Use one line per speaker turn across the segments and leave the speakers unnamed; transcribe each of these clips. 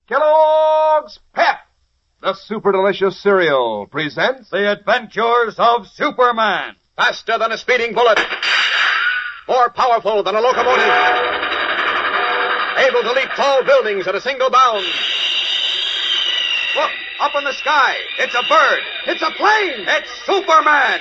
Kellogg's Pep, the super delicious cereal, presents
The Adventures of Superman.
Faster than a speeding bullet. More powerful than a locomotive. Able to leap tall buildings at a single bound. Look, up in the sky. It's a bird. It's a plane. It's Superman.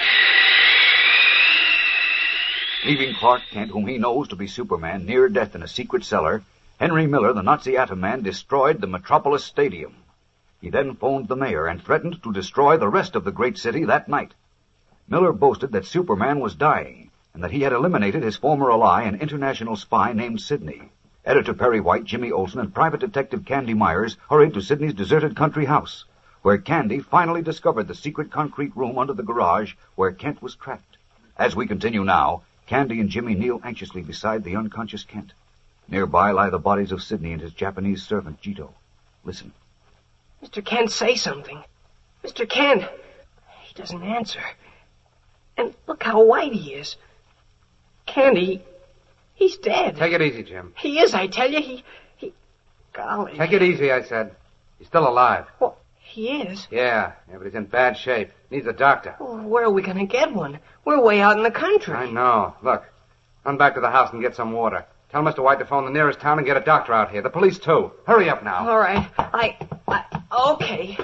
Leaving Clark Kent, whom he knows to be Superman, near death in a secret cellar, Henry Miller, the Nazi atom man, destroyed the Metropolis Stadium. He then phoned the mayor and threatened to destroy the rest of the great city that night. Miller boasted that Superman was dying and that he had eliminated his former ally, an international spy named Sidney. Editor Perry White, Jimmy Olsen, and Private Detective Candy Myers hurried to Sidney's deserted country house, where Candy finally discovered the secret concrete room under the garage where Kent was trapped. As we continue now, Candy and Jimmy kneel anxiously beside the unconscious Kent. Nearby lie the bodies of Sidney and his Japanese servant, Jito. Listen.
Mr. Kent, say something. Mr. Kent. He doesn't answer. And look how white he is. Candy, he's dead.
Take it easy, Jim.
He is, I tell you. He... Golly.
Take it easy, I said. He's still alive.
Well, he is?
Yeah, but he's in bad shape. Needs a doctor.
Well, where are we going to get one? We're way out in the country.
I know. Look, run back to the house and get some water. Tell Mr. White to phone the nearest town and get a doctor out here. The police, too. Hurry up now.
All right. Okay.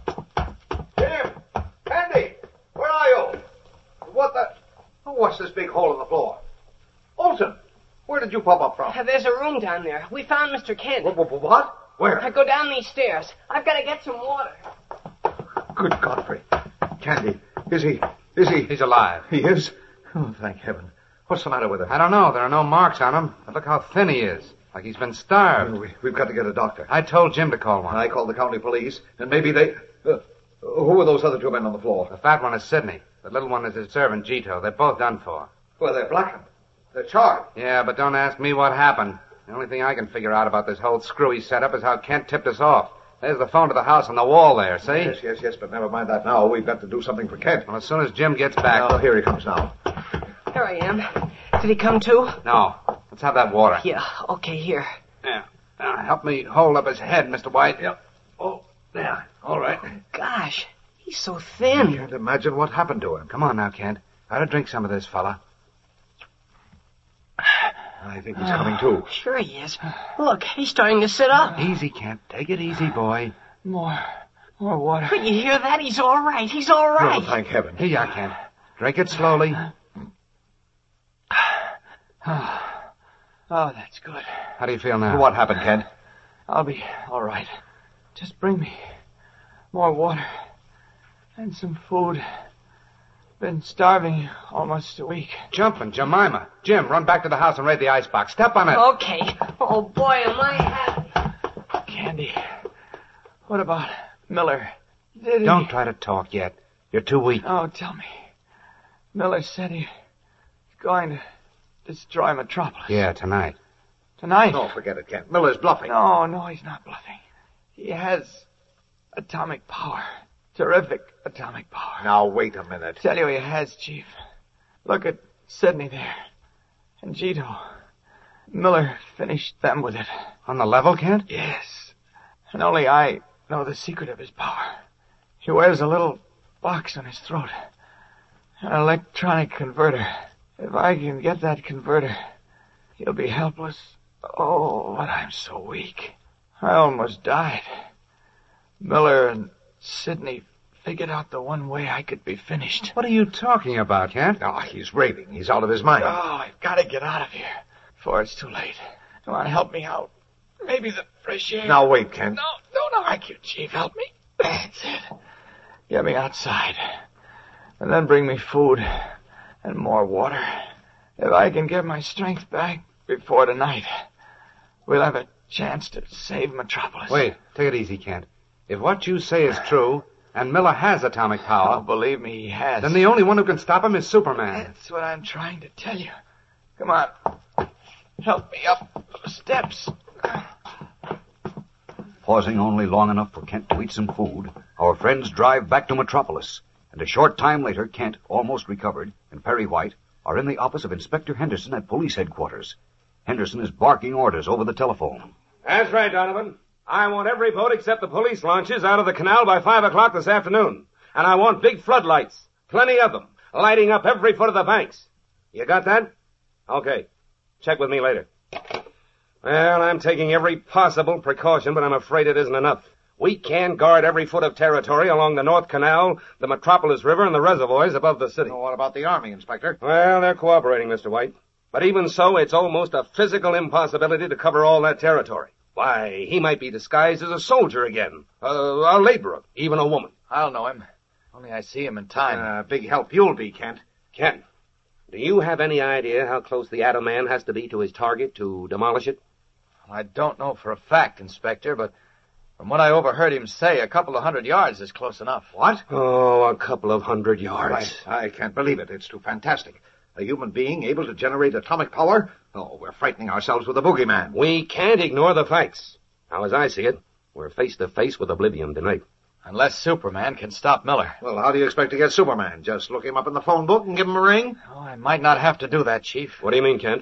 Jim! Candy! Where are you? What the... Oh, what's this big hole in the floor? Olsen! Where did you pop up from?
There's a room down there. We found Mr. Kent.
What? Where?
I go down these stairs. I've got to get some water.
Good Godfrey. Candy, is he...
He's alive.
He is? Oh, thank heaven. What's the matter with him?
I don't know. There are no marks on him. But look how thin he is. Like he's been starved.
We've got to get a doctor.
I told Jim to call one.
I called the county police, and maybe they... who are those other two men on the floor?
The fat one is Sidney. The little one is his servant, Jito. They're both done for.
Well, they're blackened. They're charred.
Yeah, but don't ask me what happened. The only thing I can figure out about this whole screwy setup is how Kent tipped us off. There's the phone to the house on the wall there, see?
Yes, but never mind that now. We've got to do something for Kent.
Well, as soon as Jim gets back...
Oh, here he comes now.
Here I am. Did he come too?
No. Let's have that water.
Yeah, okay, here.
Yeah. Now, help me hold up his head, Mr. White.
Yep. Oh, there. All right.
Gosh, he's so thin.
I can't imagine what happened to him.
Come on now, Kent. Try to drink some of this, fella.
I think he's coming to.
Sure he is. Look, he's starting to sit up.
Easy, Kent. Take it easy, boy.
More water. But you hear that? He's all right. He's all right.
Oh, thank heaven.
Here you are, Kent. Drink it slowly.
Oh, that's good.
How do you feel now?
What happened, Kent?
I'll be all right. Just bring me more water and some food. Been starving almost a week.
Jumping, Jemima. Jim, run back to the house and raid the icebox. Step on it.
Okay. Oh, boy, am I happy. Candy, what about Miller? Did he...
Don't try to talk yet. You're too weak.
Oh, tell me. Miller said he's going to destroy Metropolis.
Yeah, tonight.
Tonight?
No, forget it, Kent. Miller's bluffing.
No, he's not bluffing. He has atomic power. Terrific atomic power.
Now, wait a minute.
Tell you he has, Chief. Look at Sidney there. And Jito. Miller finished them with it.
On the level, Kent?
Yes. And only I know the secret of his power. He wears a little box on his throat. An electronic converter. If I can get that converter, he'll be helpless. Oh, but I'm so weak. I almost died. Miller and Sidney figured out the one way I could be finished.
What are you talking about, Kent?
Oh, he's raving. He's out of his mind.
Oh, I've got to get out of here before it's too late. Come on, help me out. Maybe the fresh air.
Now, wait, Kent.
No, don't argue, Chief. Help me. That's it. Get me outside. And then bring me food and more water. If I can get my strength back before tonight, we'll have a chance to save Metropolis.
Wait, take it easy, Kent. If what you say is true, and Miller has atomic power...
Oh, believe me, he has.
Then the only one who can stop him is Superman.
That's what I'm trying to tell you. Come on. Help me up the steps.
Pausing only long enough for Kent to eat some food, our friends drive back to Metropolis. And a short time later, Kent, almost recovered, and Perry White are in the office of Inspector Henderson at police headquarters. Henderson is barking orders over the telephone.
That's right, Donovan.
I want every boat except the police launches out of the canal by 5 o'clock this afternoon. And I want big floodlights. Plenty of them. Lighting up every foot of the banks. You got that? Okay. Check with me later. Well, I'm taking every possible precaution, but I'm afraid it isn't enough. We can guard every foot of territory along the North Canal, the Metropolis River, and the reservoirs above the city.
Well, what about the Army, Inspector?
Well, they're cooperating, Mr. White. But even so, it's almost a physical impossibility to cover all that territory. Why, he might be disguised as a soldier again, a laborer, even a woman.
I'll know him. Only I see him in time.
Big help you'll be, Kent.
Ken, do you have any idea how close the Atom Man has to be to his target to demolish it?
I don't know for a fact, Inspector, but from what I overheard him say, a couple of 100 yards is close enough.
What?
Oh, a couple of 100 yards.
Right. I can't believe it. It's too fantastic. A human being able to generate atomic power? Oh, we're frightening ourselves with a boogeyman.
We can't ignore the facts. Now, as I see it, we're face to face with oblivion tonight.
Unless Superman can stop Miller.
Well, how do you expect to get Superman? Just look him up in the phone book and give him a ring?
Oh, I might not have to do that, Chief.
What do you mean, Kent?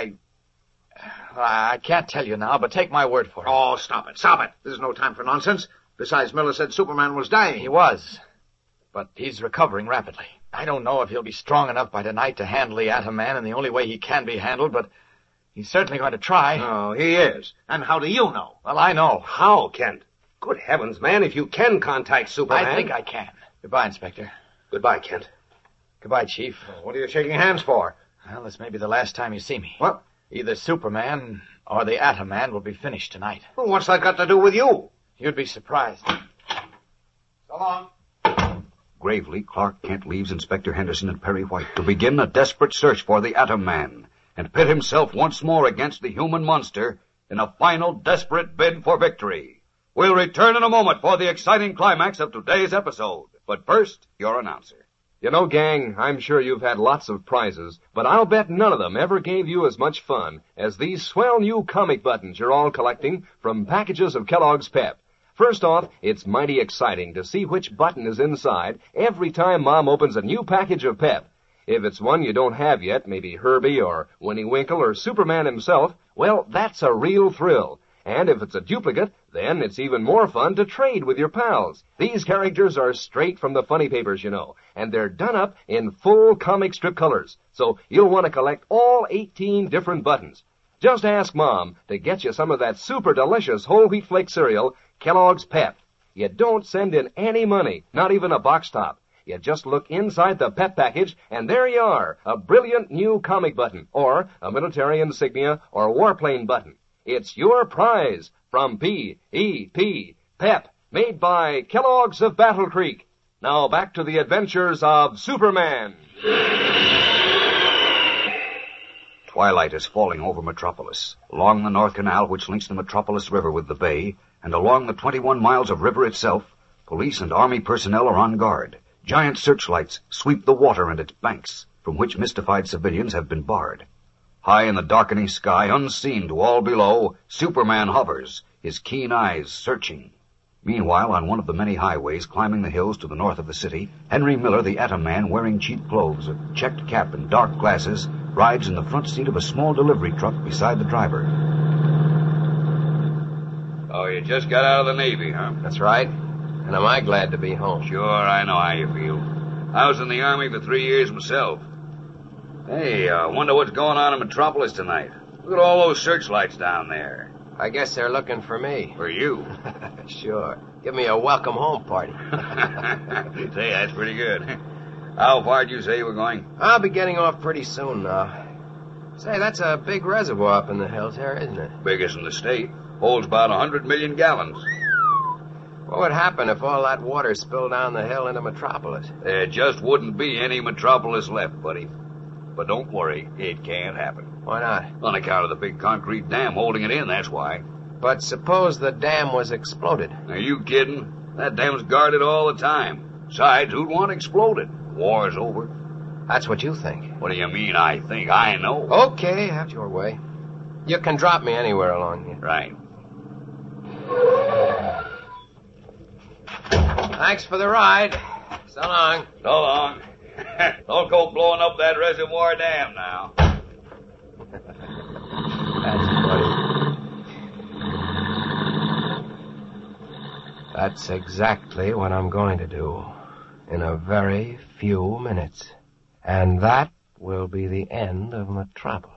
I can't tell you now, but take my word for it.
Oh, stop it. Stop it. There's no time for nonsense. Besides, Miller said Superman was dying.
He was. But he's recovering rapidly. I don't know if he'll be strong enough by tonight to handle the Atom Man in the only way he can be handled, but he's certainly going to try.
Oh, he is. And how do you know?
Well, I know.
How, Kent? Good heavens, man, if you can contact Superman.
I think I can. Goodbye, Inspector.
Goodbye, Kent.
Goodbye, Chief.
What are you shaking hands for?
Well, this may be the last time you see me.
What?
Either Superman or the Atom Man will be finished tonight.
Well, what's that got to do with you?
You'd be surprised.
So long.
Gravely, Clark Kent leaves Inspector Henderson and Perry White to begin a desperate search for the Atom Man and pit himself once more against the human monster in a final desperate bid for victory. We'll return in a moment for the exciting climax of today's episode. But first, your announcer.
You know, gang, I'm sure you've had lots of prizes, but I'll bet none of them ever gave you as much fun as these swell new comic buttons you're all collecting from packages of Kellogg's Pep. First off, it's mighty exciting to see which button is inside every time Mom opens a new package of Pep. If it's one you don't have yet, maybe Herbie or Winnie Winkle or Superman himself, well, that's a real thrill. And if it's a duplicate, then it's even more fun to trade with your pals. These characters are straight from the funny papers, you know, and they're done up in full comic strip colors, so you'll want to collect all 18 different buttons. Just ask Mom to get you some of that super delicious whole wheat flake cereal, Kellogg's Pep. You don't send in any money, not even a box top. You just look inside the Pep package, and there you are, a brilliant new comic button, or a military insignia, or warplane button. It's your prize from P.E.P. Pep, made by Kellogg's of Battle Creek. Now back to the adventures of Superman.
Twilight is falling over Metropolis, along the North Canal which links the Metropolis River with the bay, and along the 21 miles of river itself, police and army personnel are on guard. Giant searchlights sweep the water and its banks, from which mystified civilians have been barred. High in the darkening sky, unseen to all below, Superman hovers, his keen eyes searching. Meanwhile, on one of the many highways climbing the hills to the north of the city, Henry Miller, the Atom Man, wearing cheap clothes, a checked cap, and dark glasses, rides in the front seat of a small delivery truck beside the driver.
Oh, you just got out of the Navy, huh?
That's right. And am I glad to be home?
Sure, I know how you feel. I was in the Army for 3 years myself. Hey, wonder what's going on in Metropolis tonight. Look at all those searchlights down there.
I guess they're looking for me.
For you.
Sure. Give me a welcome home party.
Say, that's pretty good. How far did you say you were going?
I'll be getting off pretty soon now. Say, that's a big reservoir up in the hills here, isn't it?
Biggest in the state. Holds about 100 million gallons.
What would happen if all that water spilled down the hill into Metropolis?
There just wouldn't be any Metropolis left, buddy. But don't worry, it can't happen.
Why not?
On account of the big concrete dam holding it in, that's why.
But suppose the dam was exploded.
Are you kidding? That dam's guarded all the time. Besides, who'd want it exploded? War's over.
That's what you think.
What do you mean, I think? I know.
Okay, have your way. You can drop me anywhere along here.
Right.
Thanks for the ride. So long.
So long. Don't go blowing up that reservoir dam now.
That's funny. That's exactly what I'm going to do in a very few minutes. And that will be the end of Metropolis.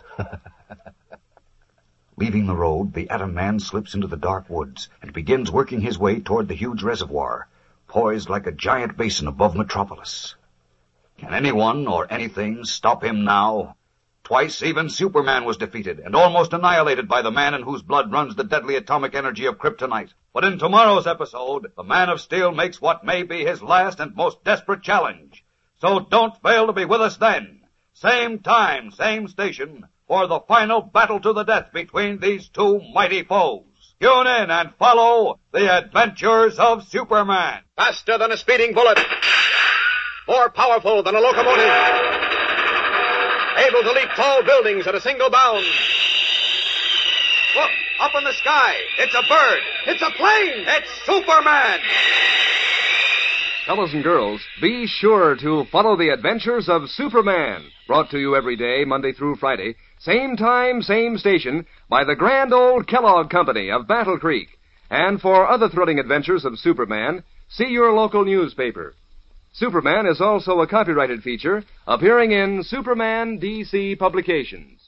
Leaving the road, the Atom Man slips into the dark woods and begins working his way toward the huge reservoir, poised like a giant basin above Metropolis. Can anyone or anything stop him now? Twice even Superman was defeated and almost annihilated by the man in whose blood runs the deadly atomic energy of kryptonite. But in tomorrow's episode, the Man of Steel makes what may be his last and most desperate challenge. So don't fail to be with us then. Same time, same station, for the final battle to the death between these two mighty foes. Tune in and follow the adventures of Superman.
Faster than a speeding bullet. More powerful than a locomotive. Able to leap tall buildings at a single bound. Look, up in the sky. It's a bird. It's a plane. It's Superman.
Fellows and girls, be sure to follow the adventures of Superman, brought to you every day, Monday through Friday, same time, same station, by the grand old Kellogg Company of Battle Creek. And for other thrilling adventures of Superman, see your local newspaper. Superman is also a copyrighted feature appearing in Superman DC Publications.